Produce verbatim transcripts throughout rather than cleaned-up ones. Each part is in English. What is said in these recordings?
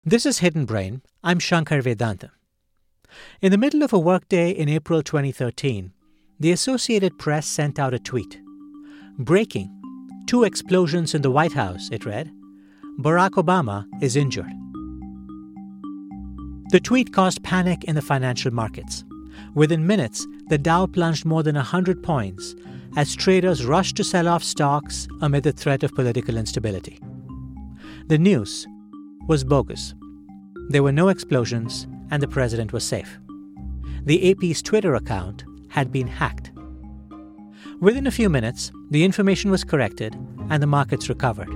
This is Hidden Brain. I'm Shankar Vedantam. In the middle of a workday in April twenty thirteen, the Associated Press sent out a tweet. Breaking. Two explosions in the White House, it read. Barack Obama is injured. The tweet caused panic in the financial markets. Within minutes, the Dow plunged more than one hundred points as traders rushed to sell off stocks amid the threat of political instability. The news was bogus. There were no explosions and the president was safe. The A P's Twitter account had been hacked. Within a few minutes, the information was corrected and the markets recovered.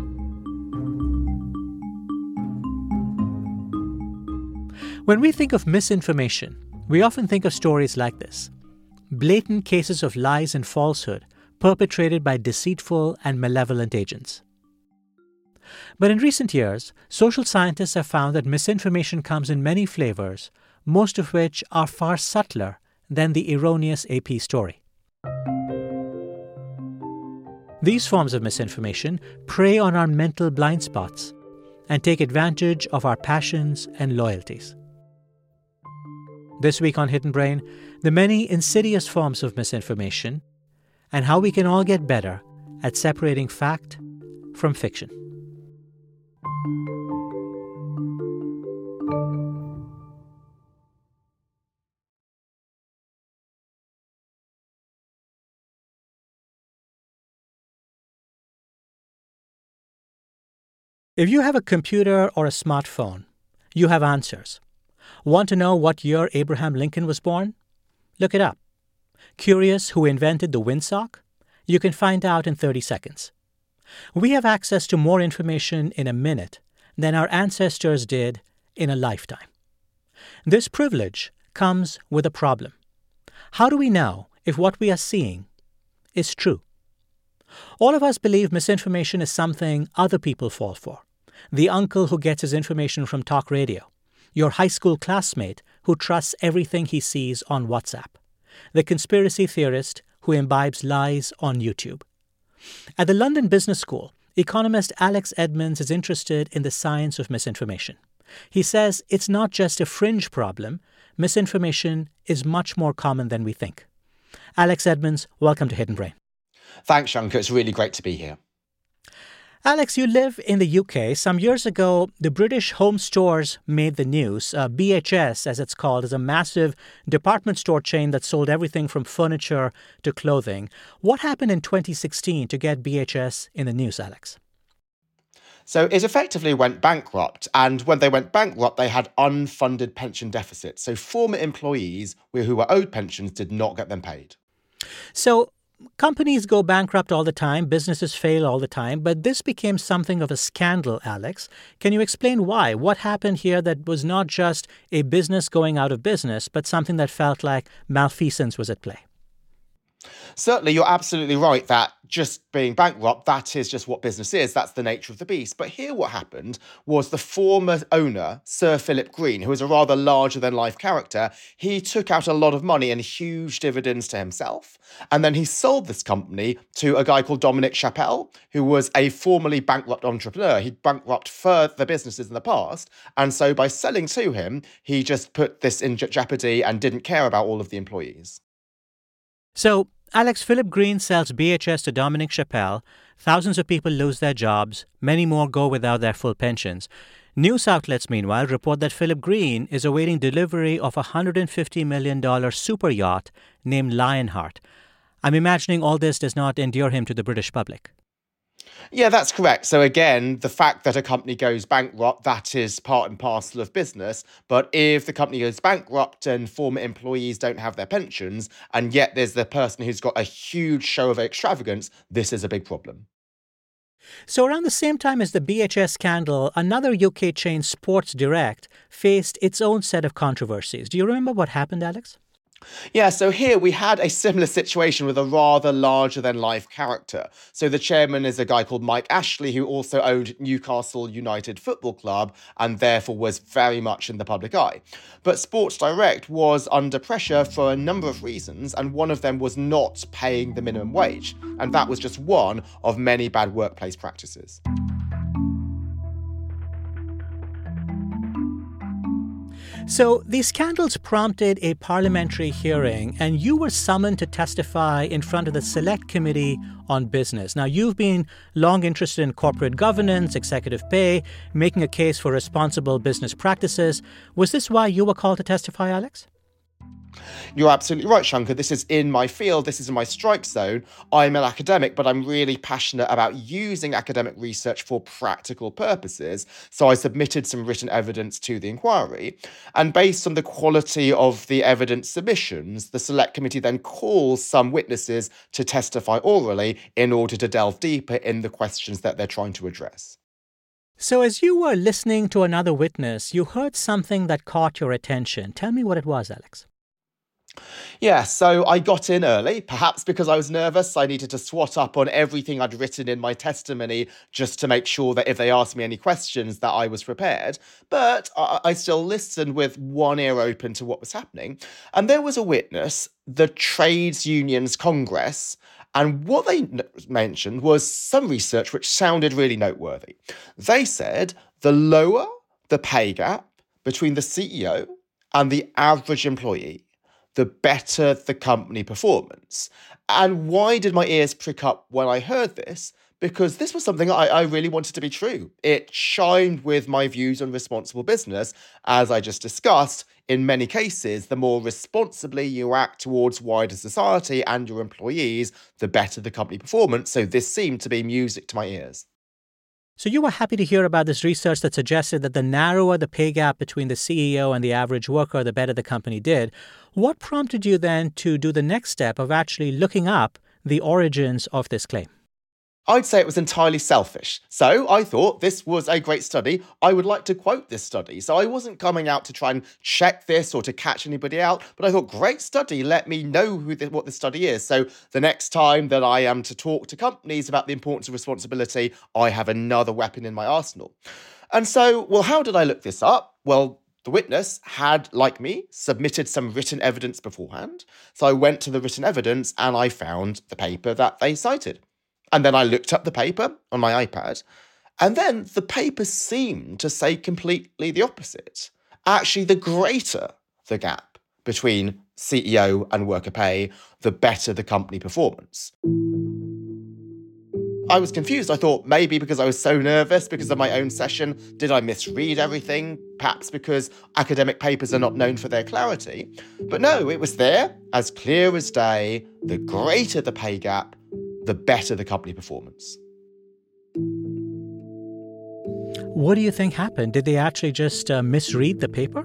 When we think of misinformation, we often think of stories like this. Blatant cases of lies and falsehood perpetrated by deceitful and malevolent agents. But in recent years, social scientists have found that misinformation comes in many flavors, most of which are far subtler than the erroneous A P story. These forms of misinformation prey on our mental blind spots and take advantage of our passions and loyalties. This week on Hidden Brain, the many insidious forms of misinformation and how we can all get better at separating fact from fiction. If you have a computer or a smartphone, you have answers. Want to know what year Abraham Lincoln was born? Look it up. Curious who invented the windsock? You can find out in thirty seconds. We have access to more information in a minute than our ancestors did in a lifetime. This privilege comes with a problem. How do we know if what we are seeing is true? All of us believe misinformation is something other people fall for. The uncle who gets his information from talk radio. Your high school classmate who trusts everything he sees on WhatsApp. The conspiracy theorist who imbibes lies on YouTube. At the London Business School, economist Alex Edmans is interested in the science of misinformation. He says it's not just a fringe problem. Misinformation is much more common than we think. Alex Edmans, welcome to Hidden Brain. Thanks, Shankar. It's really great to be here. Alex, you live in the U K. Some years ago, the British Home Stores made the news. Uh, B H S, as it's called, is a massive department store chain that sold everything from furniture to clothing. What happened in twenty sixteen to get B H S in the news, Alex? So it effectively went bankrupt. And when they went bankrupt, they had unfunded pension deficits. So former employees who were owed pensions did not get them paid. So companies go bankrupt all the time, businesses fail all the time, but this became something of a scandal, Alex. Can you explain why? What happened here that was not just a business going out of business, but something that felt like malfeasance was at play? Certainly, you're absolutely right that just being bankrupt, that is just what business is. That's the nature of the beast. But here what happened was the former owner, Sir Philip Green, who was a rather larger-than-life character, he took out a lot of money and huge dividends to himself. And then he sold this company to a guy called Dominic Chappell, who was a formerly bankrupt entrepreneur. He'd bankrupt further businesses in the past. And so by selling to him, he just put this in jeopardy and didn't care about all of the employees. So, Alex, Philip Green sells B H S to Dominic Chappell. Thousands of people lose their jobs. Many more go without their full pensions. News outlets, meanwhile, report that Philip Green is awaiting delivery of a one hundred fifty million dollars super yacht named Lionheart. I'm imagining all this does not endear him to the British public. Yeah, that's correct. So again, the fact that a company goes bankrupt, that is part and parcel of business. But if the company goes bankrupt and former employees don't have their pensions, and yet there's the person who's got a huge show of extravagance, this is a big problem. So around the same time as the B H S scandal, another U K chain, Sports Direct, faced its own set of controversies. Do you remember what happened, Alex? Yeah, so here we had a similar situation with a rather larger-than-life character. So the chairman is a guy called Mike Ashley, who also owned Newcastle United Football Club and therefore was very much in the public eye. But Sports Direct was under pressure for a number of reasons, and one of them was not paying the minimum wage. And that was just one of many bad workplace practices. So these scandals prompted a parliamentary hearing, and you were summoned to testify in front of the Select Committee on Business. Now, you've been long interested in corporate governance, executive pay, making a case for responsible business practices. Was this why you were called to testify, Alex? You're absolutely right, Shankar. This is in my field. This is in my strike zone. I'm an academic, but I'm really passionate about using academic research for practical purposes. So I submitted some written evidence to the inquiry. And based on the quality of the evidence submissions, the Select Committee then calls some witnesses to testify orally in order to delve deeper in the questions that they're trying to address. So as you were listening to another witness, you heard something that caught your attention. Tell me what it was, Alex. Yeah, so I got in early, perhaps because I was nervous. I needed to swat up on everything I'd written in my testimony just to make sure that if they asked me any questions that I was prepared. But I, I still listened with one ear open to what was happening. And there was a witness, the Trades Unions Congress, and what they n- mentioned was some research which sounded really noteworthy. They said the lower the pay gap between the C E O and the average employee, the better the company performance. And why did my ears prick up when I heard this? Because this was something I, I really wanted to be true. It chimed with my views on responsible business. As I just discussed, in many cases, the more responsibly you act towards wider society and your employees, the better the company performance. So this seemed to be music to my ears. So you were happy to hear about this research that suggested that the narrower the pay gap between the C E O and the average worker, the better the company did. What prompted you then to do the next step of actually looking up the origins of this claim? I'd say it was entirely selfish. So I thought this was a great study. I would like to quote this study. So I wasn't coming out to try and check this or to catch anybody out, but I thought, great study, let me know who the, what the study is. So the next time that I am to talk to companies about the importance of responsibility, I have another weapon in my arsenal. And so, well, how did I look this up? Well, the witness had, like me, submitted some written evidence beforehand. So I went to the written evidence and I found the paper that they cited. And then I looked up the paper on my iPad, and then the paper seemed to say completely the opposite. Actually, the greater the gap between C E O and worker pay, the better the company performance. I was confused. I thought maybe because I was so nervous because of my own session, did I misread everything? Perhaps because academic papers are not known for their clarity. But no, it was there, as clear as day. The greater the pay gap, the better the company performance. What do you think happened? Did they actually just uh, misread the paper?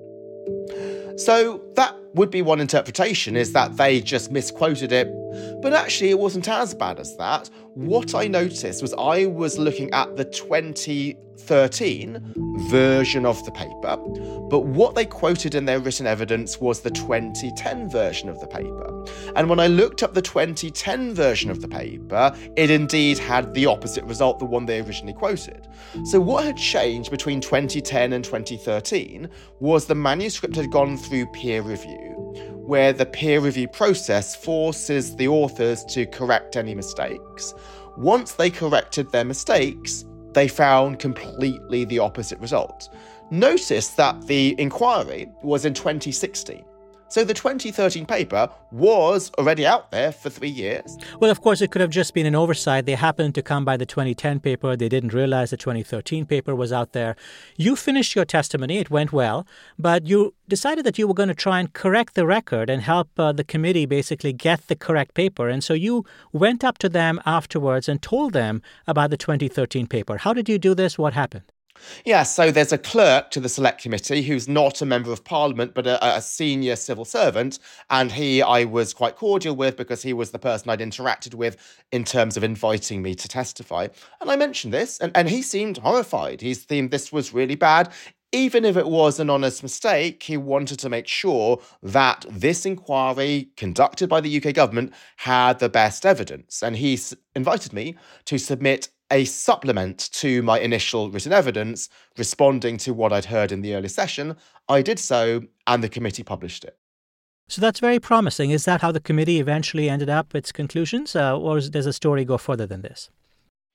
So that would be one interpretation, is that they just misquoted it. But actually, it wasn't as bad as that. What I noticed was I was looking at the twenty thirteen version of the paper, but what they quoted in their written evidence was the twenty ten version of the paper. And when I looked up the twenty ten version of the paper, it indeed had the opposite result, the one they originally quoted. So what had changed between twenty ten and twenty thirteen was the manuscript had gone through peer review, where the peer review process forces the authors to correct any mistakes. Once they corrected their mistakes, they found completely the opposite result. Notice that the inquiry was in twenty sixteen. So the twenty thirteen paper was already out there for three years. Well, of course, it could have just been an oversight. They happened to come by the twenty ten paper. They didn't realize the twenty thirteen paper was out there. You finished your testimony. It went well. But you decided that you were going to try and correct the record and help uh, the committee basically get the correct paper. And so you went up to them afterwards and told them about the twenty thirteen paper. How did you do this? What happened? Yeah, so there's a clerk to the Select Committee who's not a member of Parliament, but a, a senior civil servant. And he I was quite cordial with because he was the person I'd interacted with in terms of inviting me to testify. And I mentioned this, and, and he seemed horrified. He seemed this was really bad. Even if it was an honest mistake, he wanted to make sure that this inquiry conducted by the U K government had the best evidence. And he s- invited me to submit a supplement to my initial written evidence, responding to what I'd heard in the early session. I did so, and the committee published it. So that's very promising. Is that how the committee eventually ended up its conclusions, uh, or does the story go further than this?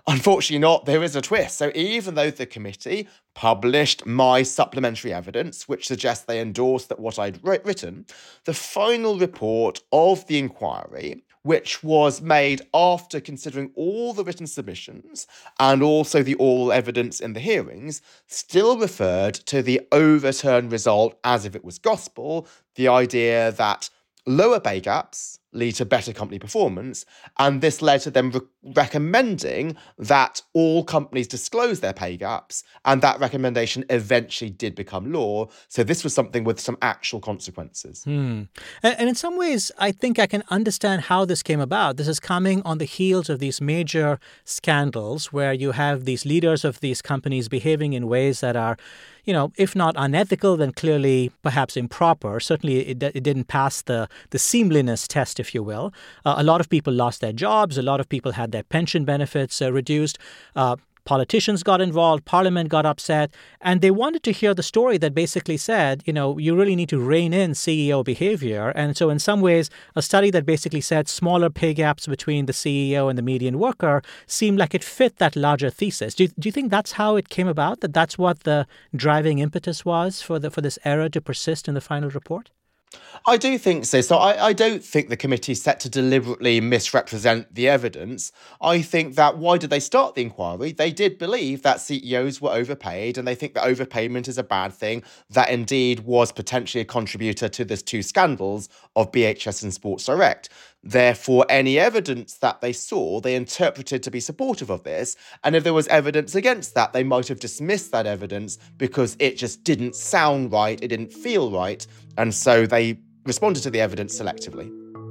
Unfortunately not, there is a twist. So even though the committee published my supplementary evidence, which suggests they endorsed that what I'd written, the final report of the inquiry, which was made after considering all the written submissions and also the oral evidence in the hearings, still referred to the overturned result as if it was gospel, the idea that lower pay gaps lead to better company performance, and this led to them re- recommending that all companies disclose their pay gaps, and that recommendation eventually did become law. So this was something with some actual consequences. Hmm. And, and in some ways, I think I can understand how this came about. This is coming on the heels of these major scandals where you have these leaders of these companies behaving in ways that are, you know, if not unethical, then clearly perhaps improper. Certainly it, it didn't pass the, the seamliness test, if you will. Uh, a lot of people lost their jobs. A lot of people had their pension benefits uh, reduced. Uh, Politicians got involved, Parliament got upset, and they wanted to hear the story that basically said, you know, you really need to rein in C E O behavior. And so in some ways, a study that basically said smaller pay gaps between the C E O and the median worker seemed like it fit that larger thesis. Do you, do you think that's how it came about, that that's what the driving impetus was for the for this error to persist in the final report? I do think so. So I, I don't think the committee set to deliberately misrepresent the evidence. I think that why did they start the inquiry? They did believe that C E Os were overpaid, and they think that overpayment is a bad thing. That indeed was potentially a contributor to the two scandals of B H S and Sports Direct. Therefore, any evidence that they saw, they interpreted to be supportive of this. And if there was evidence against that, they might have dismissed that evidence because it just didn't sound right, it didn't feel right. And so they responded to the evidence selectively.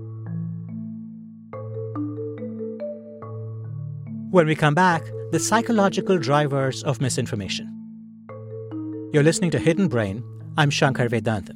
When we come back, the psychological drivers of misinformation. You're listening to Hidden Brain. I'm Shankar Vedantam.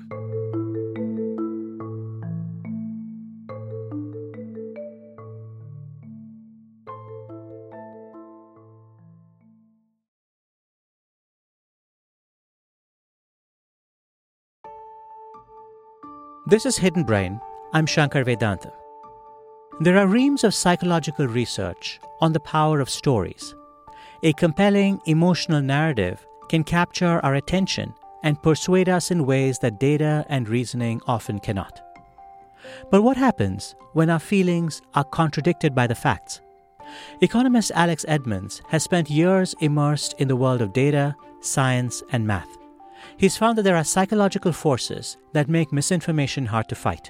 This is Hidden Brain. I'm Shankar Vedantam. There are reams of psychological research on the power of stories. A compelling emotional narrative can capture our attention and persuade us in ways that data and reasoning often cannot. But what happens when our feelings are contradicted by the facts? Economist Alex Edmans has spent years immersed in the world of data, science, and math. He's found that there are psychological forces that make misinformation hard to fight.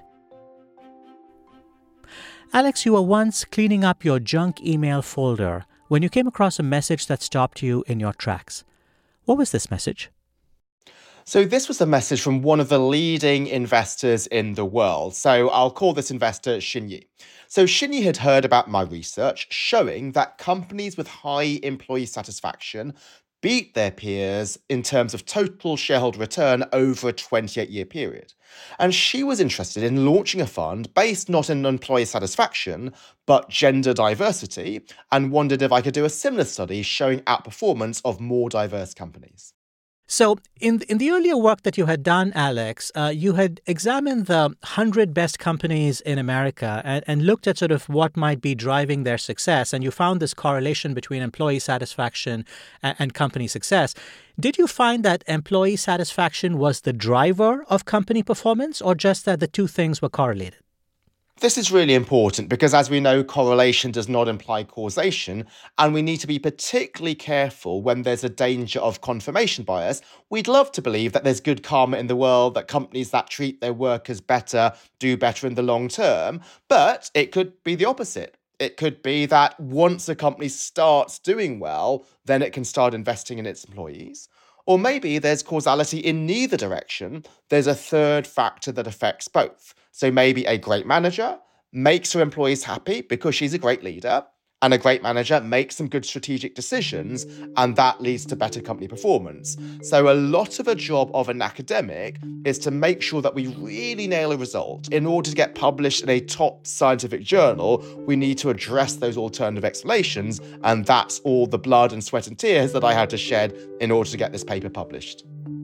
Alex, you were once cleaning up your junk email folder when you came across a message that stopped you in your tracks. What was this message? So this was a message from one of the leading investors in the world. So I'll call this investor Xinyi. So Xinyi had heard about my research showing that companies with high employee satisfaction beat their peers in terms of total shareholder return over a twenty-eight year period. And she was interested in launching a fund based not in employee satisfaction, but gender diversity, and wondered if I could do a similar study showing outperformance of more diverse companies. So in in the earlier work that you had done, Alex, uh, you had examined the one hundred best companies in America and, and looked at sort of what might be driving their success. And you found this correlation between employee satisfaction and, and company success. Did you find that employee satisfaction was the driver of company performance, or just that the two things were correlated? This is really important because, as we know, correlation does not imply causation, and we need to be particularly careful when there's a danger of confirmation bias. We'd love to believe that there's good karma in the world, that companies that treat their workers better do better in the long term, but it could be the opposite. It could be that once a company starts doing well, then it can start investing in its employees. Or maybe there's causality in neither direction. There's a third factor that affects both. So maybe a great manager makes her employees happy because she's a great leader, and a great manager makes some good strategic decisions, and that leads to better company performance. So a lot of a job of an academic is to make sure that we really nail a result. In order to get published in a top scientific journal, we need to address those alternative explanations, and that's all the blood and sweat and tears that I had to shed in order to get this paper published.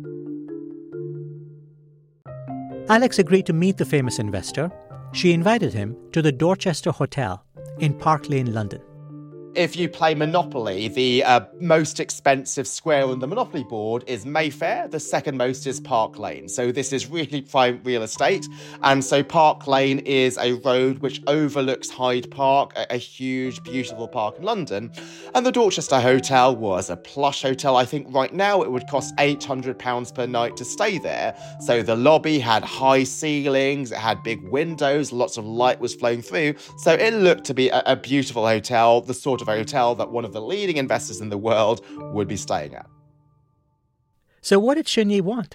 Alex agreed to meet the famous investor. She invited him to the Dorchester Hotel in Park Lane, London. If you play Monopoly, the uh, most expensive square on the Monopoly board is Mayfair. The second most is Park Lane. So this is really prime real estate. And so Park Lane is a road which overlooks Hyde Park, a, a huge, beautiful park in London. And the Dorchester Hotel was a plush hotel. I think right now it would cost eight hundred pounds per night to stay there. So the lobby had high ceilings, it had big windows, lots of light was flowing through. So it looked to be a, a beautiful hotel, the sort of a hotel that one of the leading investors in the world would be staying at. So what did Shin Yi want?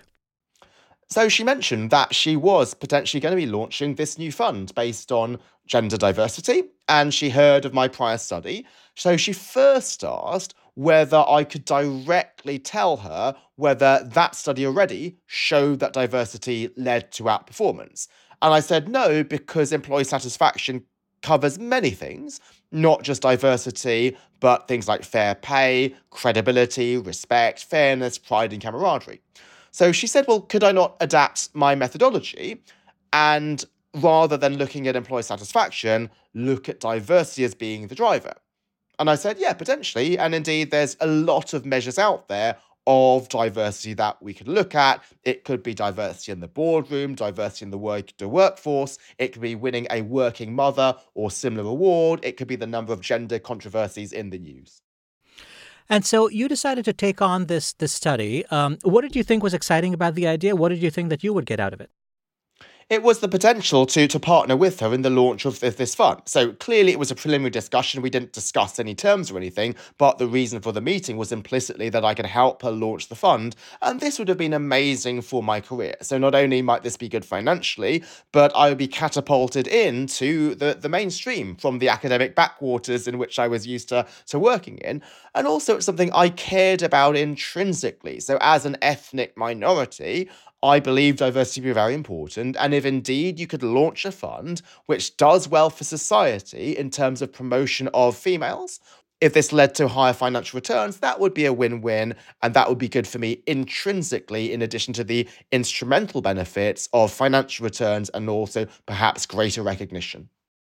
So she mentioned that she was potentially going to be launching this new fund based on gender diversity, and she heard of my prior study. So she first asked whether I could directly tell her whether that study already showed that diversity led to outperformance. And I said no, because employee satisfaction covers many things, not just diversity, but things like fair pay, credibility, respect, fairness, pride, and camaraderie. So she said, well, could I not adapt my methodology and rather than looking at employee satisfaction, look at diversity as being the driver? And I said, yeah, potentially. And indeed, there's a lot of measures out there of diversity that we could look at. It could be diversity in the boardroom, diversity in the work the workforce. It could be winning a working mother or similar award. It could be the number of gender controversies in the news. And so you decided to take on this, this study. Um, what did you think was exciting about the idea? What did you think that you would get out of it? It was the potential to to partner with her in the launch of this, this fund. So clearly it was a preliminary discussion. We didn't discuss any terms or anything, but the reason for the meeting was implicitly that I could help her launch the fund. And this would have been amazing for my career. So not only might this be good financially, but I would be catapulted into the, the mainstream from the academic backwaters in which I was used to, to working in. And also it's something I cared about intrinsically. So as an ethnic minority, I believe diversity to be very important, and if indeed you could launch a fund which does well for society in terms of promotion of females, if this led to higher financial returns, that would be a win-win, and that would be good for me intrinsically, in addition to the instrumental benefits of financial returns and also perhaps greater recognition.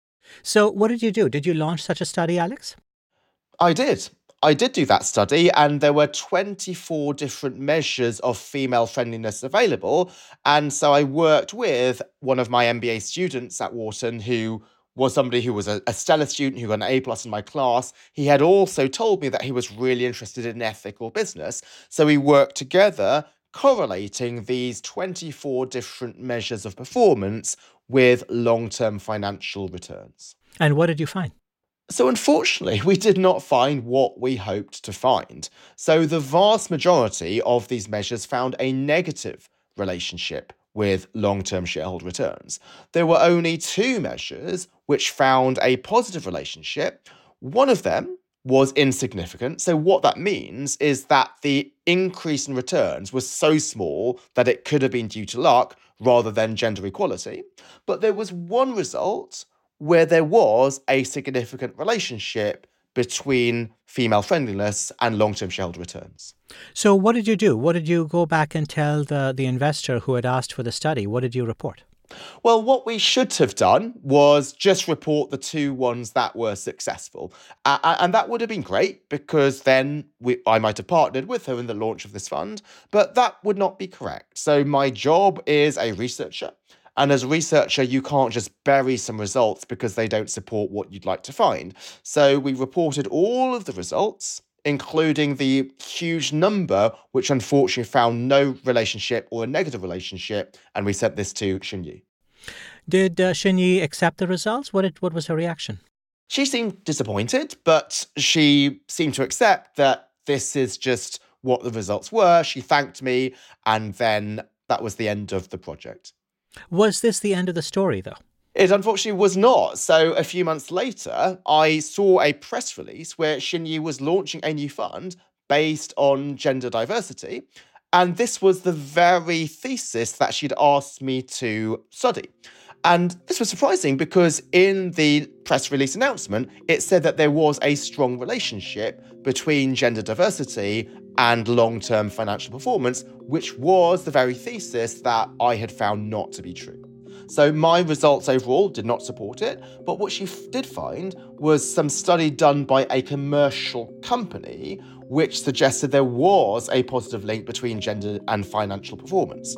So what did you do? Did you launch such a study, Alex? I did. I did do that study, and there were twenty-four different measures of female friendliness available. And so I worked with one of my M B A students at Wharton, who was somebody who was a, a stellar student, who got an A plus in my class. He had also told me that he was really interested in ethical business. So we worked together, correlating these twenty-four different measures of performance with long-term financial returns. And what did you find? So unfortunately, we did not find what we hoped to find. So the vast majority of these measures found a negative relationship with long-term shareholder returns. There were only two measures which found a positive relationship. One of them was insignificant. So what that means is that the increase in returns was so small that it could have been due to luck rather than gender equality. But there was one result where there was a significant relationship between female friendliness and long-term shareholder returns. So what did you do? What did you go back and tell the, the investor who had asked for the study? What did you report? Well, what we should have done was just report the two ones that were successful. Uh, and that would have been great, because then we, I might have partnered with her in the launch of this fund, but that would not be correct. So my job is a researcher. And as a researcher, you can't just bury some results because they don't support what you'd like to find. So we reported all of the results, including the huge number, which unfortunately found no relationship or a negative relationship, and we sent this to Shin Yi. Did uh, Shin Yi accept the results? What, did, what was her reaction? She seemed disappointed, but she seemed to accept that this is just what the results were. She thanked me, and then that was the end of the project. Was this the end of the story, though? It unfortunately was not. So a few months later, I saw a press release where Shin Yi was launching a new fund based on gender diversity. And this was the very thesis that she'd asked me to study. And this was surprising because in the press release announcement, it said that there was a strong relationship between gender diversity and long-term financial performance, which was the very thesis that I had found not to be true. So my results overall did not support it. But what she f- did find was some study done by a commercial company which suggested there was a positive link between gender and financial performance.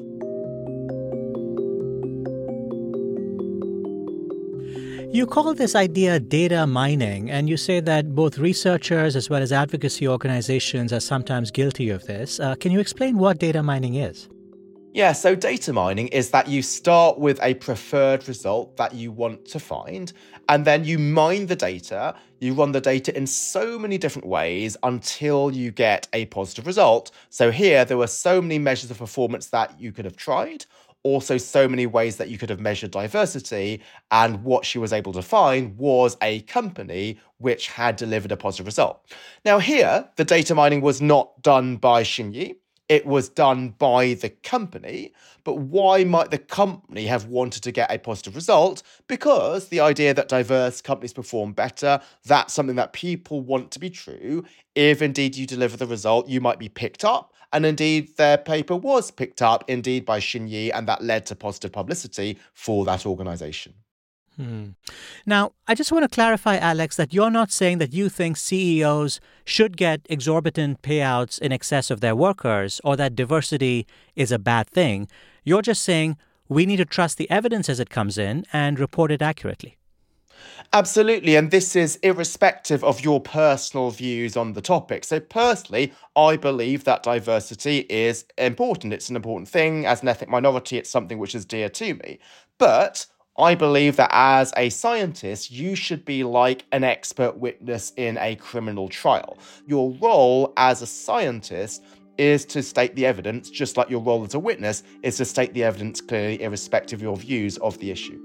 You call this idea data mining, and you say that both researchers as well as advocacy organizations are sometimes guilty of this. Uh, can you explain what data mining is? Yeah, so data mining is that you start with a preferred result that you want to find, and then you mine the data, you run the data in so many different ways until you get a positive result. So here, there were so many measures of performance that you could have tried, also so many ways that you could have measured diversity, and what she was able to find was a company which had delivered a positive result. Now here, the data mining was not done by Xinyi. It was done by the company, but why might the company have wanted to get a positive result? Because the idea that diverse companies perform better, that's something that people want to be true. If indeed you deliver the result, you might be picked up. And indeed, their paper was picked up, indeed, by Xinyi, and that led to positive publicity for that organization. Hmm. Now, I just want to clarify, Alex, that you're not saying that you think C E Os should get exorbitant payouts in excess of their workers or that diversity is a bad thing. You're just saying we need to trust the evidence as it comes in and report it accurately. Absolutely, and this is irrespective of your personal views on the topic. So personally, I believe that diversity is important. It's an important thing. As an ethnic minority, it's something which is dear to me. But I believe that as a scientist, you should be like an expert witness in a criminal trial. Your role as a scientist is to state the evidence, just like your role as a witness is to state the evidence clearly, irrespective of your views of the issue.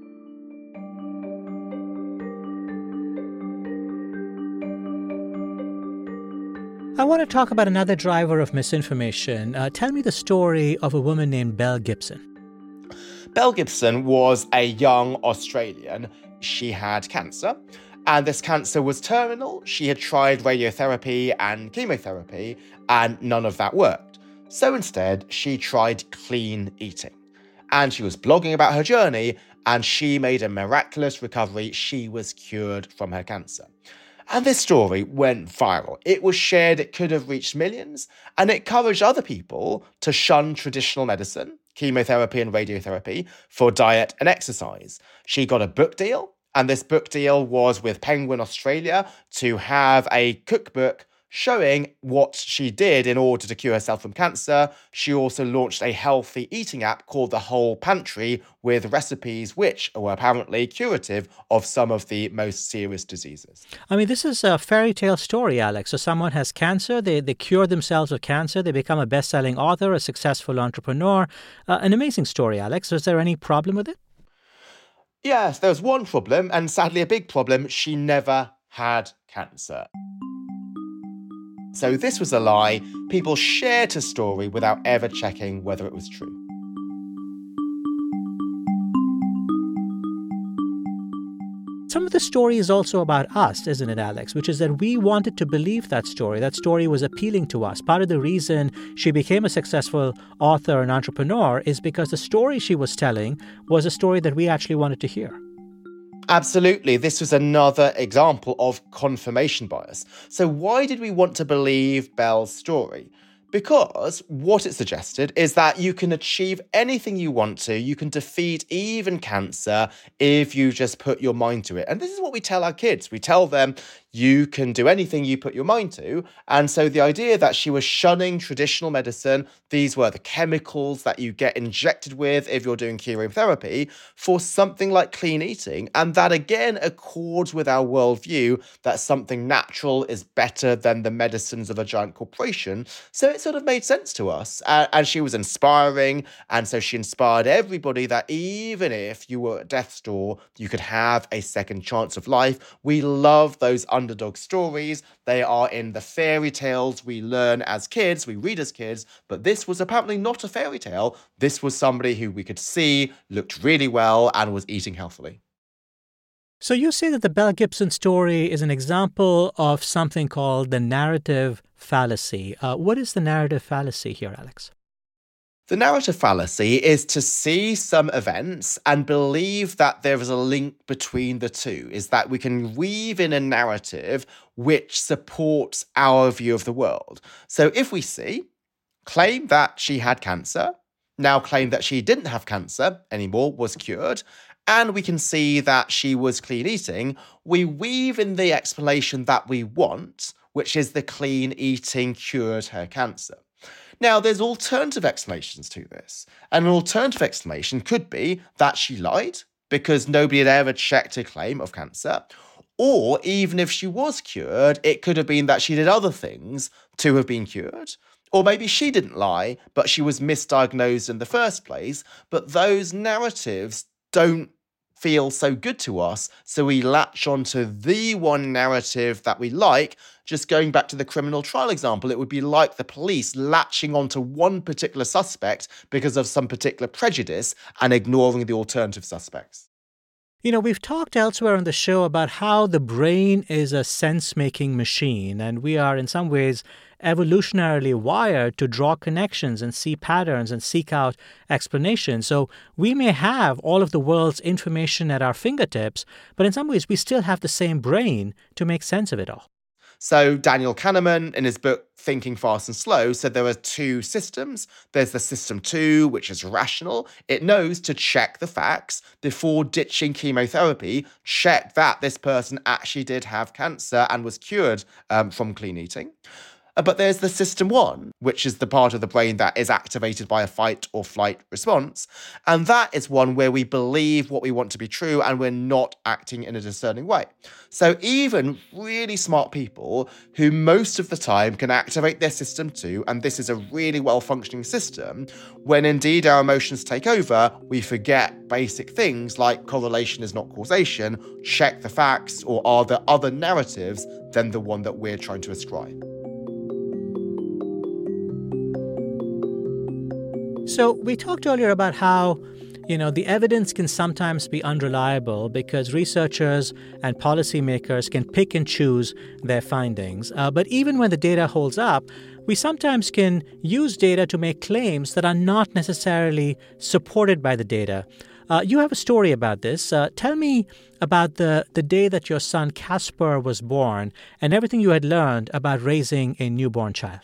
I want to talk about another driver of misinformation. Uh, tell me the story of a woman named Belle Gibson. Belle Gibson was a young Australian. She had cancer, and this cancer was terminal. She had tried radiotherapy and chemotherapy, and none of that worked. So instead, she tried clean eating. And she was blogging about her journey, and she made a miraculous recovery. She was cured from her cancer. And this story went viral. It was shared, it could have reached millions, and it encouraged other people to shun traditional medicine, chemotherapy and radiotherapy, for diet and exercise. She got a book deal, and this book deal was with Penguin Australia to have a cookbook showing what she did in order to cure herself from cancer. She also launched a healthy eating app called The Whole Pantry with recipes which were apparently curative of some of the most serious diseases. I mean, this is a fairy tale story, Alex. So someone has cancer, they, they cure themselves of cancer, they become a best-selling author, a successful entrepreneur. Uh, an amazing story, Alex. Is there any problem with it? Yes, there was one problem, and sadly a big problem. She never had cancer. So this was a lie. People shared her story without ever checking whether it was true. Some of the story is also about us, isn't it, Alex? Which is that we wanted to believe that story. That story was appealing to us. Part of the reason she became a successful author and entrepreneur is because the story she was telling was a story that we actually wanted to hear. Absolutely. This was another example of confirmation bias. So why did we want to believe Belle's story? Because what it suggested is that you can achieve anything you want to. You can defeat even cancer if you just put your mind to it. And this is what we tell our kids. We tell them you can do anything you put your mind to. And so the idea that she was shunning traditional medicine, these were the chemicals that you get injected with if you're doing chemotherapy, for something like clean eating. And that again accords with our worldview that something natural is better than the medicines of a giant corporation. So it sort of made sense to us. Uh, and she was inspiring. And so she inspired everybody that even if you were at death's door, you could have a second chance of life. We love those underdog stories. They are in the fairy tales we learn as kids, we read as kids, but this was apparently not a fairy tale. This was somebody who we could see looked really well and was eating healthily. So you say that the Belle Gibson story is an example of something called the narrative fallacy. Uh, what is the narrative fallacy here, Alex? The narrative fallacy is to see some events and believe that there is a link between the two, is that we can weave in a narrative which supports our view of the world. So if we see, claim that she had cancer, now claim that she didn't have cancer anymore, was cured, and we can see that she was clean eating, we weave in the explanation that we want, which is the clean eating cured her cancer. Now, there's alternative explanations to this. And an alternative explanation could be that she lied because nobody had ever checked her claim of cancer. Or even if she was cured, it could have been that she did other things to have been cured. Or maybe she didn't lie, but she was misdiagnosed in the first place. But those narratives don't feel so good to us, so we latch onto the one narrative that we like. Just going back to the criminal trial example, it would be like the police latching onto one particular suspect because of some particular prejudice and ignoring the alternative suspects. You know, we've talked elsewhere on the show about how the brain is a sense-making machine, and we are in some ways evolutionarily wired to draw connections and see patterns and seek out explanations. So we may have all of the world's information at our fingertips, but in some ways we still have the same brain to make sense of it all. So Daniel Kahneman, in his book Thinking Fast and Slow, said there are two systems. There's the system two, which is rational. It knows to check the facts before ditching chemotherapy, check that this person actually did have cancer and was cured um, from clean eating. But there's the system one, which is the part of the brain that is activated by a fight or flight response. And that is one where we believe what we want to be true and we're not acting in a discerning way. So even really smart people who most of the time can activate their system two, and this is a really well-functioning system, when indeed our emotions take over, we forget basic things like correlation is not causation, check the facts, or are there other narratives than the one that we're trying to ascribe. So we talked earlier about how, you know, the evidence can sometimes be unreliable because researchers and policymakers can pick and choose their findings. Uh, but even when the data holds up, we sometimes can use data to make claims that are not necessarily supported by the data. Uh, you have a story about this. Uh, tell me about the, the day that your son Casper was born and everything you had learned about raising a newborn child.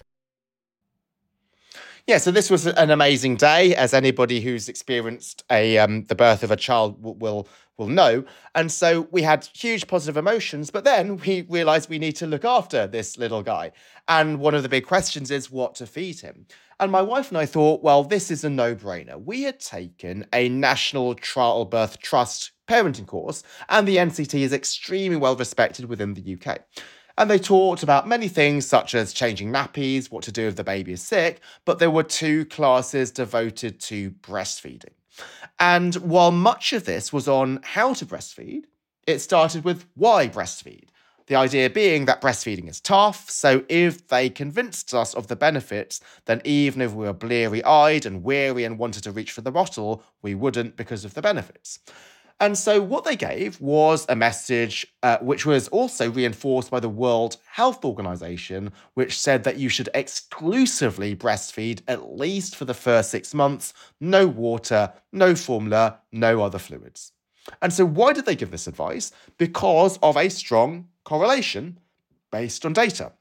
Yeah, so this was an amazing day, as anybody who's experienced a um, the birth of a child w- will will know. And so we had huge positive emotions, but then we realized we need to look after this little guy. And one of the big questions is what to feed him. And my wife and I thought, well, this is a no-brainer. We had taken a National Childbirth Trust parenting course, and the N C T is extremely well respected within the U K. And they talked about many things such as changing nappies, what to do if the baby is sick, but there were two classes devoted to breastfeeding. And while much of this was on how to breastfeed, it started with why breastfeed. The idea being that breastfeeding is tough, so if they convinced us of the benefits, then even if we were bleary-eyed and weary and wanted to reach for the bottle, we wouldn't because of the benefits. And so what they gave was a message uh, which was also reinforced by the World Health Organization, which said that you should exclusively breastfeed at least for the first six months, no water, no formula, no other fluids. And so why did they give this advice? Because of a strong correlation based on data.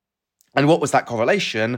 And what was that correlation?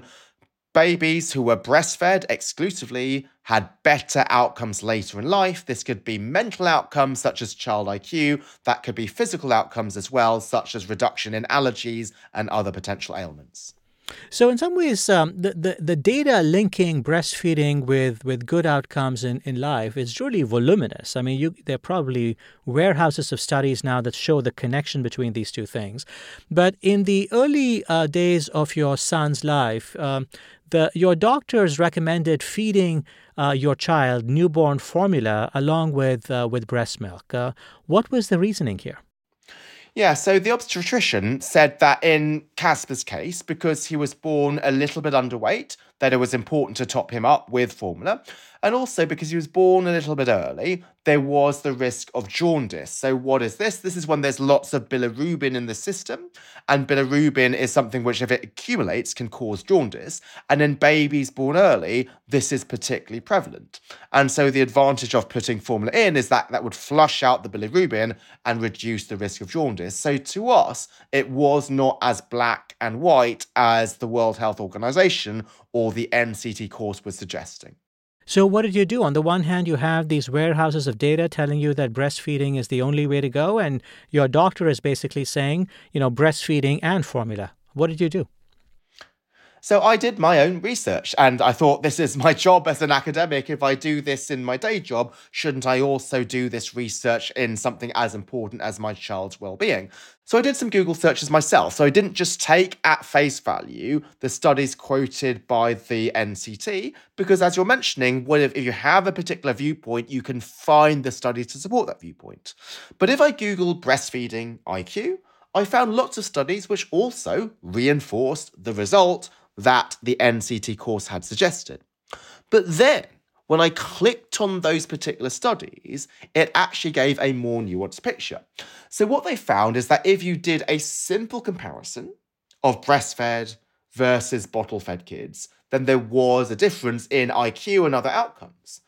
Babies who were breastfed exclusively had better outcomes later in life. This could be mental outcomes such as child I Q. That could be physical outcomes as well, such as reduction in allergies and other potential ailments. So in some ways, um, the, the, the data linking breastfeeding with, with good outcomes in, in life is really voluminous. I mean, you, there are probably warehouses of studies now that show the connection between these two things. But in the early uh, days of your son's life, um, the, your doctors recommended feeding uh, your child newborn formula along with, uh, with breast milk. Uh, what was the reasoning here? Yeah, so the obstetrician said that in Casper's case, because he was born a little bit underweight, that it was important to top him up with formula. And also because he was born a little bit early, there was the risk of jaundice. So what is this? This is when there's lots of bilirubin in the system. And bilirubin is something which, if it accumulates, can cause jaundice. And in babies born early, this is particularly prevalent. And so the advantage of putting formula in is that that would flush out the bilirubin and reduce the risk of jaundice. So to us, it was not as black and white as the World Health Organization or the N C T course was suggesting. So what did you do? On the one hand, you have these warehouses of data telling you that breastfeeding is the only way to go, and your doctor is basically saying, you know, breastfeeding and formula. What did you do? So I did my own research, and I thought, this is my job as an academic. If I do this in my day job, shouldn't I also do this research in something as important as my child's well-being? So I did some Google searches myself. So I didn't just take at face value the studies quoted by the N C T, because as you're mentioning, well, if, if you have a particular viewpoint, you can find the studies to support that viewpoint. But if I Googled breastfeeding I Q, I found lots of studies which also reinforced the result that the N C T course had suggested. But then, when I clicked on those particular studies, it actually gave a more nuanced picture. So what they found is that if you did a simple comparison of breastfed versus bottle-fed kids, then there was a difference in I Q and other outcomes.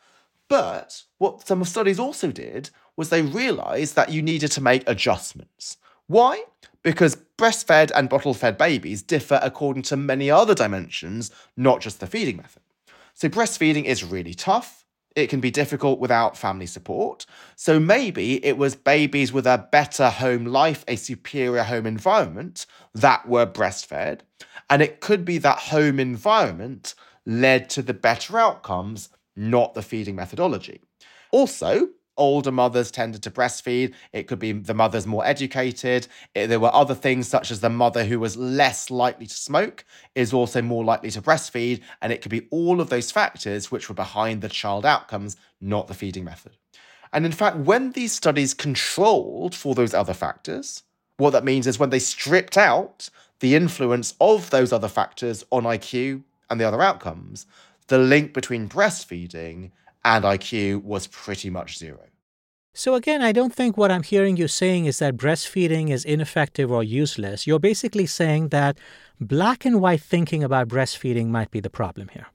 But what some studies also did was they realised that you needed to make adjustments. Why? Because breastfed and bottle-fed babies differ according to many other dimensions, not just the feeding method. So breastfeeding is really tough. It can be difficult without family support. So maybe it was babies with a better home life, a superior home environment that were breastfed. And it could be that home environment led to the better outcomes, not the feeding methodology. Also, older mothers tended to breastfeed. It could be the mother's more educated. There were other things such as the mother who was less likely to smoke is also more likely to breastfeed. And it could be all of those factors which were behind the child outcomes, not the feeding method. And in fact, when these studies controlled for those other factors, what that means is when they stripped out the influence of those other factors on I Q and the other outcomes, the link between breastfeeding and I Q was pretty much zero. So again, I don't think what I'm hearing you saying is that breastfeeding is ineffective or useless. You're basically saying that black and white thinking about breastfeeding might be the problem here.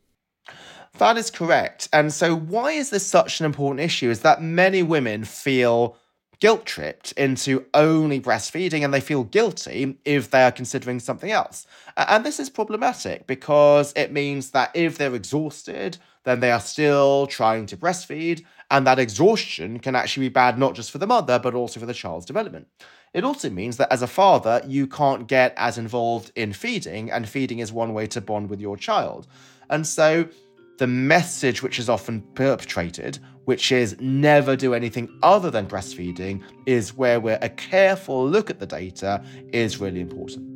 That is correct. And so why is this such an important issue is that many women feel guilt-tripped into only breastfeeding, and they feel guilty if they are considering something else. And this is problematic because it means that if they're exhausted, then they are still trying to breastfeed, and that exhaustion can actually be bad not just for the mother, but also for the child's development. It also means that as a father, you can't get as involved in feeding, and feeding is one way to bond with your child. And so the message which is often perpetrated, which is never do anything other than breastfeeding, is where where a careful look at the data is really important.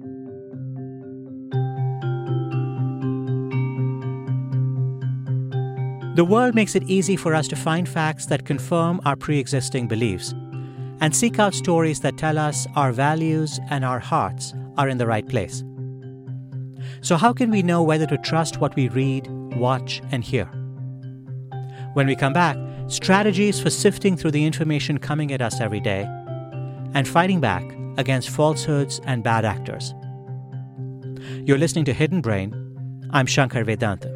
The world makes it easy for us to find facts that confirm our pre-existing beliefs and seek out stories that tell us our values and our hearts are in the right place. So how can we know whether to trust what we read, watch, and hear? When we come back, strategies for sifting through the information coming at us every day and fighting back against falsehoods and bad actors. You're listening to Hidden Brain. I'm Shankar Vedantam.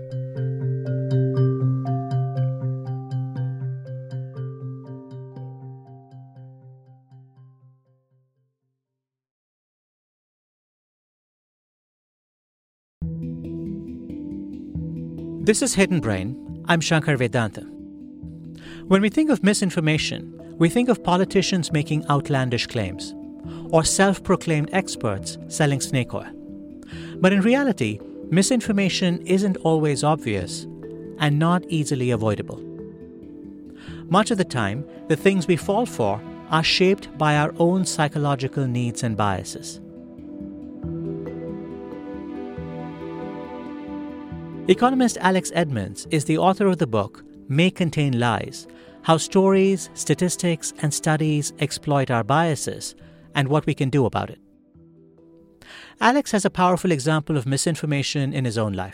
This is Hidden Brain. I'm Shankar Vedantam. When we think of misinformation, we think of politicians making outlandish claims or self-proclaimed experts selling snake oil. But in reality, misinformation isn't always obvious and not easily avoidable. Much of the time, the things we fall for are shaped by our own psychological needs and biases. Economist Alex Edmans is the author of the book May Contain Lies: How Stories, Statistics, and Studies Exploit Our Biases and What We Can Do About It. Alex has a powerful example of misinformation in his own life.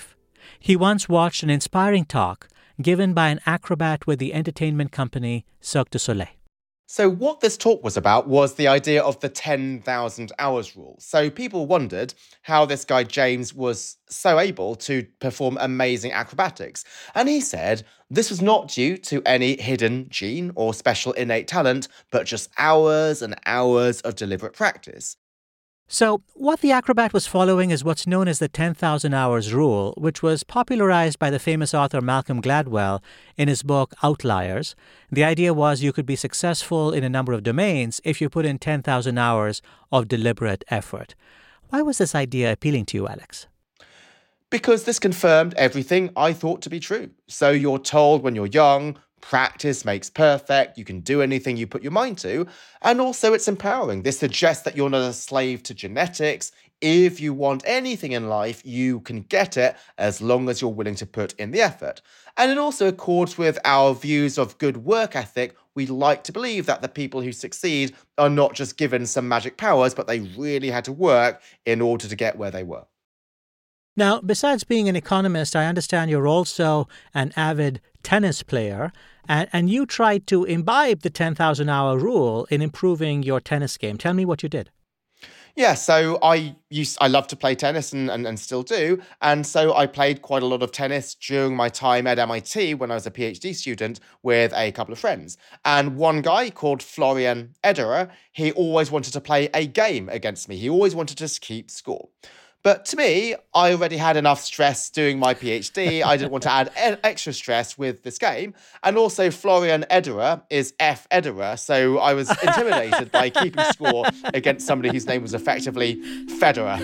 He once watched an inspiring talk given by an acrobat with the entertainment company Cirque du Soleil. So what this talk was about was the idea of the ten thousand hours rule. So people wondered how this guy James was so able to perform amazing acrobatics. And he said this was not due to any hidden gene or special innate talent, but just hours and hours of deliberate practice. So, what the acrobat was following is what's known as the ten thousand hours rule, which was popularized by the famous author Malcolm Gladwell in his book Outliers. The idea was you could be successful in a number of domains if you put in ten thousand hours of deliberate effort. Why was this idea appealing to you, Alex? Because this confirmed everything I thought to be true. So you're told when you're young, practice makes perfect, you can do anything you put your mind to, and also it's empowering. This suggests that you're not a slave to genetics. If you want anything in life, you can get it as long as you're willing to put in the effort. And it also accords with our views of good work ethic. We like to believe that the people who succeed are not just given some magic powers, but they really had to work in order to get where they were. Now, besides being an economist, I understand you're also an avid tennis player, and, and you tried to imbibe the ten thousand hour rule in improving your tennis game. Tell me what you did. Yeah, so I used I love to play tennis and, and, and still do. And so I played quite a lot of tennis during my time at M I T when I was a PhD student with a couple of friends. And one guy called Florian Ederer, he always wanted to play a game against me. He always wanted to keep score. But to me, I already had enough stress doing my PhD. I didn't want to add e- extra stress with this game. And also, Florian Ederer is F. Ederer, so I was intimidated by keeping score against somebody whose name was effectively Federer.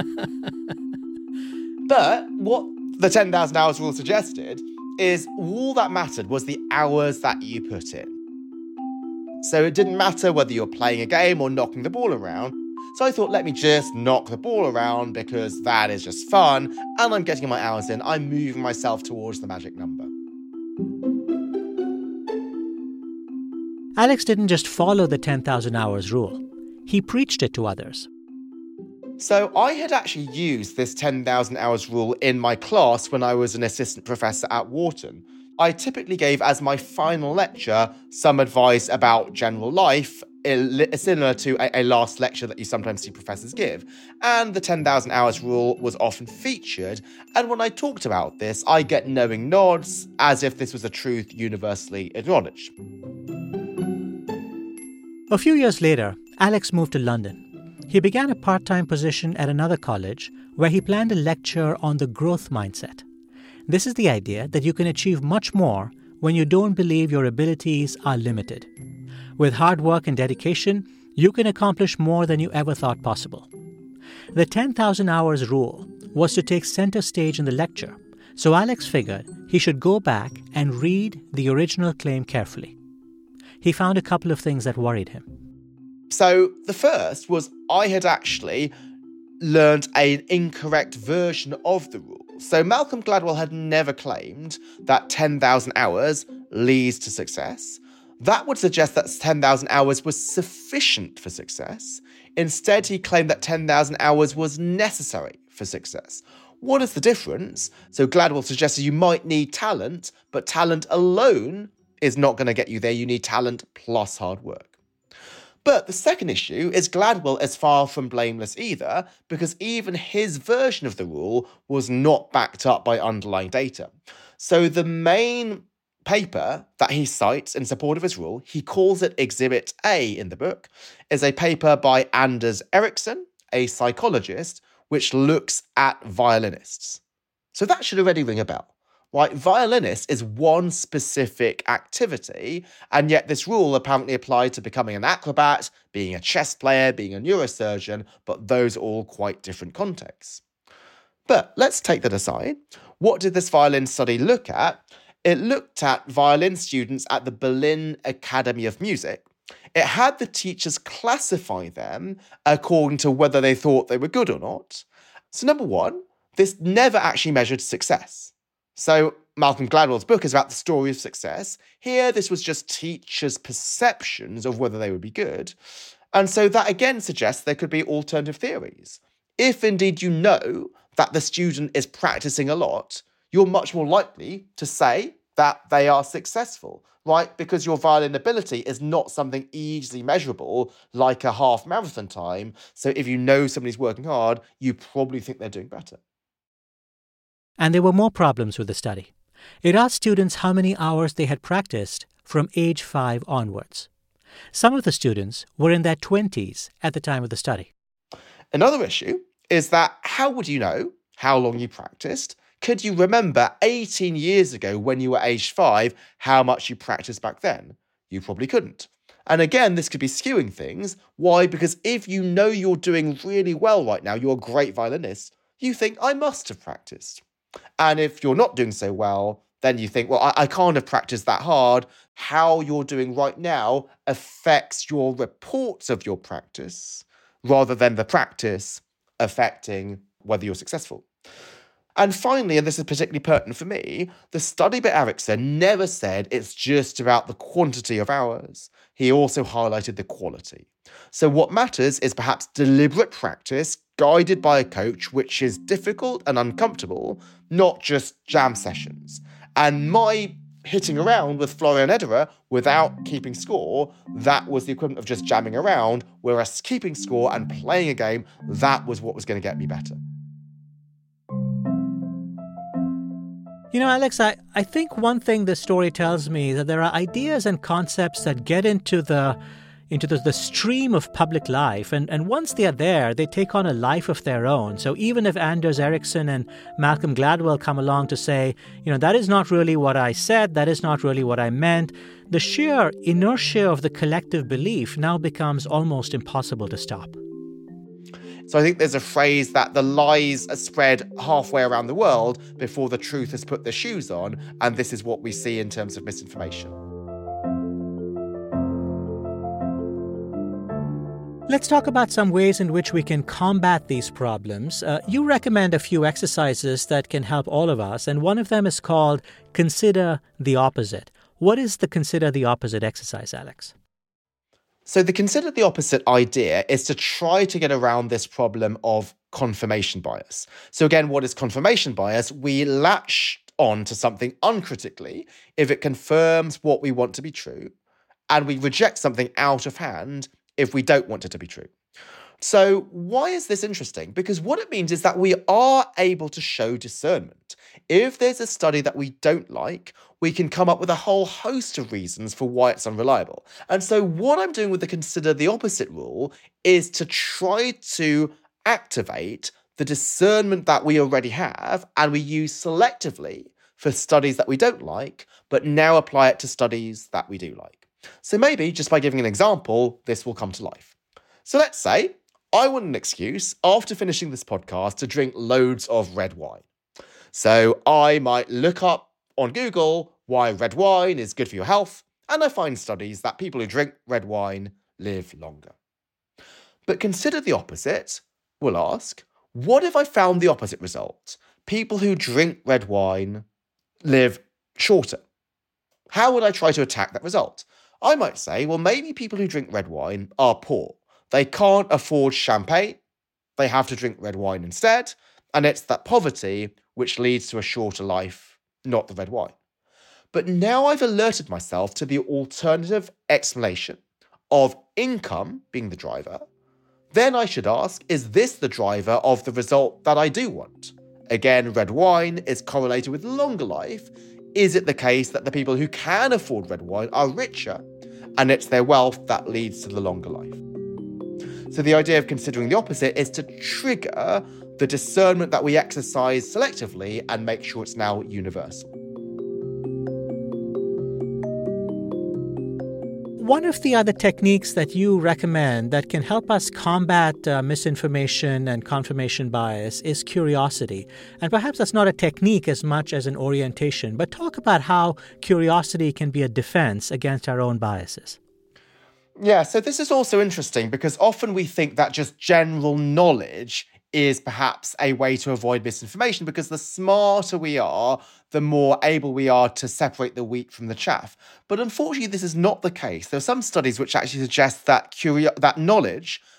But what the ten thousand hours rule suggested is all that mattered was the hours that you put in. So it didn't matter whether you're playing a game or knocking the ball around. So I thought, let me just knock the ball around because that is just fun, and I'm getting my hours in. I'm moving myself towards the magic number. Alex didn't just follow the ten thousand hours rule. He preached it to others. So I had actually used this ten thousand hours rule in my class when I was an assistant professor at Wharton. I typically gave as my final lecture some advice about general life, similar to a, a last lecture that you sometimes see professors give. And the ten thousand hours rule was often featured. And when I talked about this, I get knowing nods as if this was a truth universally acknowledged. A few years later, Alex moved to London. He began a part-time position at another college where he planned a lecture on the growth mindset. This is the idea that you can achieve much more when you don't believe your abilities are limited. With hard work and dedication, you can accomplish more than you ever thought possible. The ten thousand hours rule was to take center stage in the lecture, so Alex figured he should go back and read the original claim carefully. He found a couple of things that worried him. So the first was I had actually learned an incorrect version of the rule. So Malcolm Gladwell had never claimed that ten thousand hours leads to success. That would suggest that ten thousand hours was sufficient for success. Instead, he claimed that ten thousand hours was necessary for success. What is the difference? So Gladwell suggested you might need talent, but talent alone is not going to get you there. You need talent plus hard work. But the second issue is Gladwell is far from blameless either, because even his version of the rule was not backed up by underlying data. So the main paper that he cites in support of his rule, he calls it Exhibit A in the book, is a paper by Anders Ericsson, a psychologist, which looks at violinists. So that should already ring a bell. Right, violinist is one specific activity, and yet this rule apparently applied to becoming an acrobat, being a chess player, being a neurosurgeon, but those are all quite different contexts. But let's take that aside. What did this violin study look at? It looked at violin students at the Berlin Academy of Music. It had the teachers classify them according to whether they thought they were good or not. So number one, this never actually measured success. So Malcolm Gladwell's book is about the story of success. Here, this was just teachers' perceptions of whether they would be good. And so that again suggests there could be alternative theories. If indeed you know that the student is practicing a lot, you're much more likely to say that they are successful, right? Because your violin ability is not something easily measurable like a half marathon time. So if you know somebody's working hard, you probably think they're doing better. And there were more problems with the study. It asked students how many hours they had practiced from age five onwards. Some of the students were in their twenties at the time of the study. Another issue is that how would you know how long you practiced? Could you remember eighteen years ago when you were aged five, how much you practiced back then? You probably couldn't. And again, this could be skewing things. Why? Because if you know you're doing really well right now, you're a great violinist, you think, I must have practiced. And if you're not doing so well, then you think, well, I, I can't have practiced that hard. How you're doing right now affects your reports of your practice rather than the practice affecting whether you're successful. And finally, and this is particularly pertinent for me, the study by Ericsson never said it's just about the quantity of hours. He also highlighted the quality. So what matters is perhaps deliberate practice guided by a coach, which is difficult and uncomfortable, not just jam sessions. And my hitting around with Florian Ederer without keeping score, that was the equivalent of just jamming around, whereas keeping score and playing a game, that was what was going to get me better. You know, Alex, I, I think one thing this story tells me is that there are ideas and concepts that get into the into the, the stream of public life. And, and once they are there, they take on a life of their own. So even if Anders Ericsson and Malcolm Gladwell come along to say, you know, that is not really what I said, that is not really what I meant, the sheer inertia of the collective belief now becomes almost impossible to stop. So I think there's a phrase that the lies are spread halfway around the world before the truth has put their shoes on. And this is what we see in terms of misinformation. Let's talk about some ways in which we can combat these problems. Uh, you recommend a few exercises that can help all of us, and one of them is called Consider the Opposite. What is the Consider the Opposite exercise, Alex? So the Consider the Opposite idea is to try to get around this problem of confirmation bias. So again, what is confirmation bias? We latch on to something uncritically if it confirms what we want to be true, and we reject something out of hand if we don't want it to be true. So why is this interesting? Because what it means is that we are able to show discernment. If there's a study that we don't like, we can come up with a whole host of reasons for why it's unreliable. And so what I'm doing with the Consider the Opposite rule is to try to activate the discernment that we already have and we use selectively for studies that we don't like, but now apply it to studies that we do like. So maybe just by giving an example, this will come to life. So let's say I want an excuse after finishing this podcast to drink loads of red wine. So I might look up on Google why red wine is good for your health, and I find studies that people who drink red wine live longer. But Consider the Opposite will ask, what if I found the opposite result? People who drink red wine live shorter. How would I try to attack that result? I might say, well, maybe people who drink red wine are poor. They can't afford champagne. They have to drink red wine instead. And it's that poverty which leads to a shorter life, not the red wine. But now I've alerted myself to the alternative explanation of income being the driver. Then I should ask, is this the driver of the result that I do want? Again, red wine is correlated with longer life. Is it the case that the people who can afford red wine are richer and it's their wealth that leads to the longer life? So the idea of considering the opposite is to trigger the discernment that we exercise selectively and make sure it's now universal. One of the other techniques that you recommend that can help us combat uh, misinformation and confirmation bias is curiosity. And perhaps that's not a technique as much as an orientation, but talk about how curiosity can be a defense against our own biases. Yeah, so this is also interesting because often we think that just general knowledge is perhaps a way to avoid misinformation because the smarter we are, the more able we are to separate the wheat from the chaff. But unfortunately, this is not the case. There are some studies which actually suggest that curio- that knowledge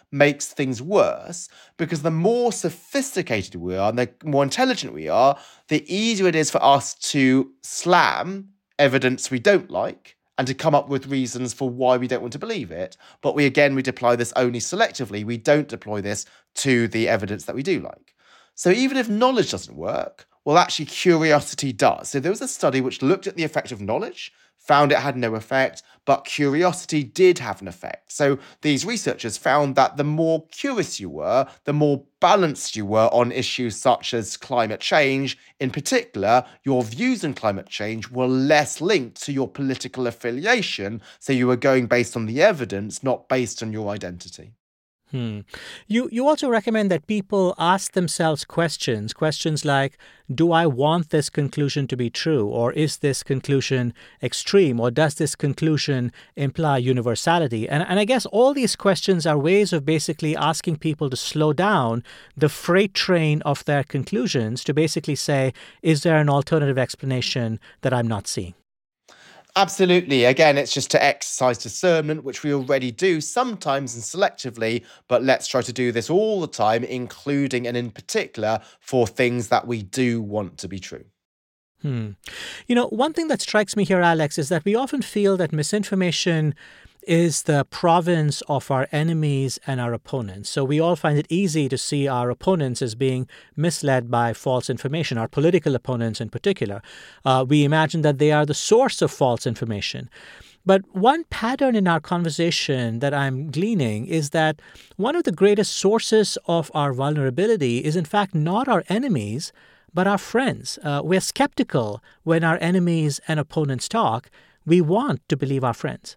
makes things worse, because the more sophisticated we are and the more intelligent we are, the easier it is for us to slam evidence we don't like and to come up with reasons for why we don't want to believe it. But we, again, we deploy this only selectively. We don't deploy this to the evidence that we do like. So even if knowledge doesn't work, well, actually curiosity does. So there was a study which looked at the effect of knowledge, found it had no effect, but curiosity did have an effect. So these researchers found that the more curious you were, the more balanced you were on issues such as climate change. In particular, your views on climate change were less linked to your political affiliation. So you were going based on the evidence, not based on your identity. Hmm. You you also recommend that people ask themselves questions, questions like, do I want this conclusion to be true? Or is this conclusion extreme? Or does this conclusion imply universality? And, and I guess all these questions are ways of basically asking people to slow down the freight train of their conclusions to basically say, is there an alternative explanation that I'm not seeing? Absolutely. Again, it's just to exercise discernment, which we already do sometimes and selectively, but let's try to do this all the time, including and in particular for things that we do want to be true. Hmm. You know, one thing that strikes me here, Alex, is that we often feel that misinformation is the province of our enemies and our opponents. So we all find it easy to see our opponents as being misled by false information, our political opponents in particular. Uh, we imagine that they are the source of false information. But one pattern in our conversation that I'm gleaning is that one of the greatest sources of our vulnerability is in fact not our enemies, but our friends. Uh, we're skeptical when our enemies and opponents talk. We want to believe our friends.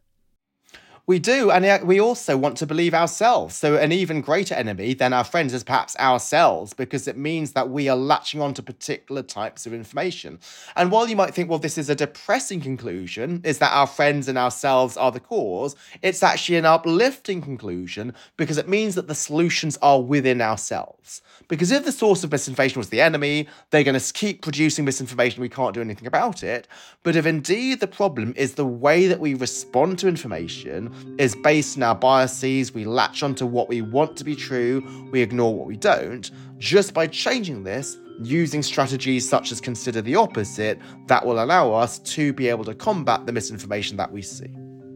We do, and we also want to believe ourselves. So an even greater enemy than our friends is perhaps ourselves, because it means that we are latching on to particular types of information. And while you might think, well, this is a depressing conclusion, is that our friends and ourselves are the cause, it's actually an uplifting conclusion, because it means that the solutions are within ourselves. Because if the source of misinformation was the enemy, they're going to keep producing misinformation, we can't do anything about it. But if indeed the problem is the way that we respond to information is based on our biases, we latch onto what we want to be true, we ignore what we don't, just by changing this, using strategies such as consider the opposite, that will allow us to be able to combat the misinformation that we see.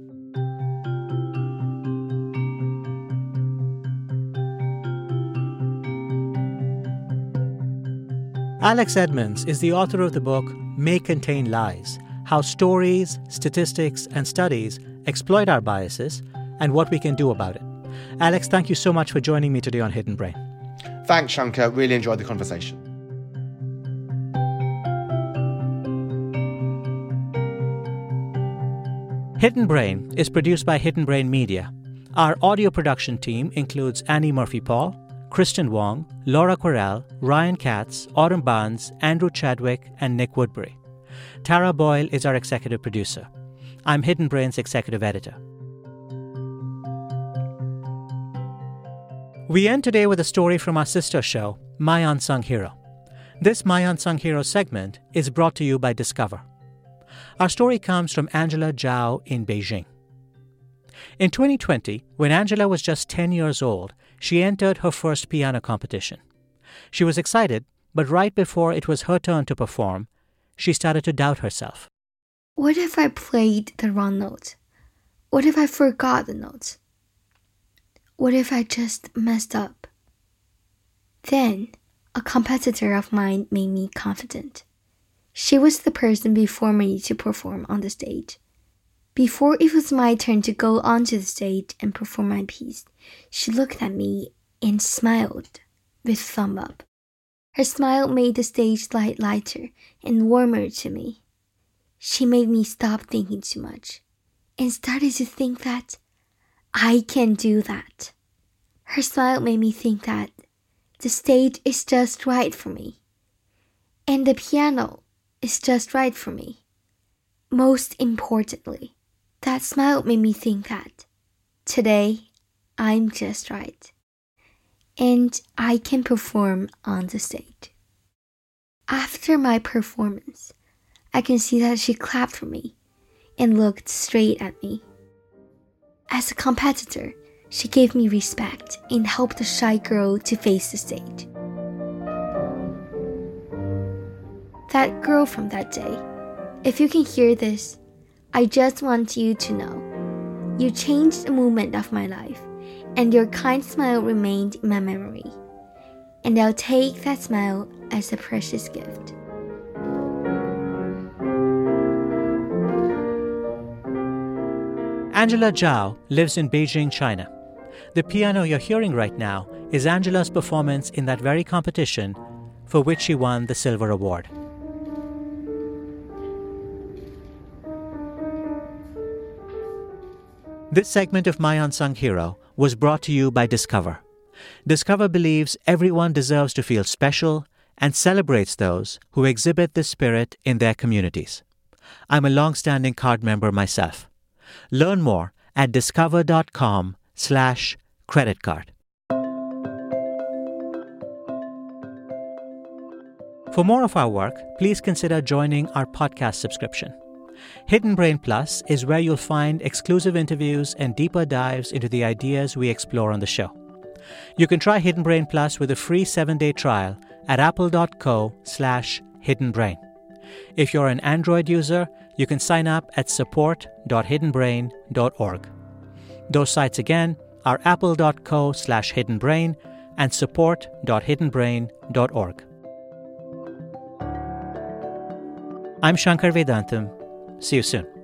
Alex Edmans is the author of the book May Contain Lies: How Stories, Statistics, and Studies Exploit Our Biases and What We Can Do About It. Alex, thank you so much for joining me today on Hidden Brain. Thanks, Shankar. Really enjoyed the conversation. Hidden Brain is produced by Hidden Brain Media. Our audio production team includes Annie Murphy-Paul, Kristen Wong, Laura Querelle, Ryan Katz, Autumn Barnes, Andrew Chadwick, and Nick Woodbury. Tara Boyle is our executive producer. I'm Hidden Brain's executive editor. We end today with a story from our sister show, My Unsung Hero. This My Unsung Hero segment is brought to you by Discover. Our story comes from Angela Zhao in Beijing. In twenty twenty, when Angela was just ten years old, she entered her first piano competition. She was excited, but right before it was her turn to perform, she started to doubt herself. What if I played the wrong note? What if I forgot the note? What if I just messed up? Then, a competitor of mine made me confident. She was the person before me to perform on the stage. Before it was my turn to go onto the stage and perform my piece, she looked at me and smiled with thumb up. Her smile made the stage light lighter and warmer to me. She made me stop thinking too much and started to think that I can do that. Her smile made me think that the stage is just right for me, and the piano is just right for me. Most importantly, that smile made me think that today I'm just right, and I can perform on the stage. After my performance, I can see that she clapped for me and looked straight at me. As a competitor, She gave me respect and helped the shy girl to face the stage. That girl from that day, if you can hear this, I just want you to know, you changed the moment of my life, and your kind smile remained in my memory. And I'll take that smile as a precious gift. Angela Zhao lives in Beijing, China. The piano you're hearing right now is Angela's performance in that very competition for which she won the Silver Award. This segment of My Unsung Hero was brought to you by Discover. Discover believes everyone deserves to feel special and celebrates those who exhibit this spirit in their communities. I'm a long-standing card member myself. Learn more at discover.com slash credit card. For more of our work, please consider joining our podcast subscription. Hidden Brain Plus is where you'll find exclusive interviews and deeper dives into the ideas we explore on the show. You can try Hidden Brain Plus with a free seven-day trial at apple.co slash hiddenbrain. If you're an Android user, you can sign up at support dot hidden brain dot org. Those sites again are apple.co slash hiddenbrain and support dot hiddenbrain dot org. I'm Shankar Vedantam. See you soon.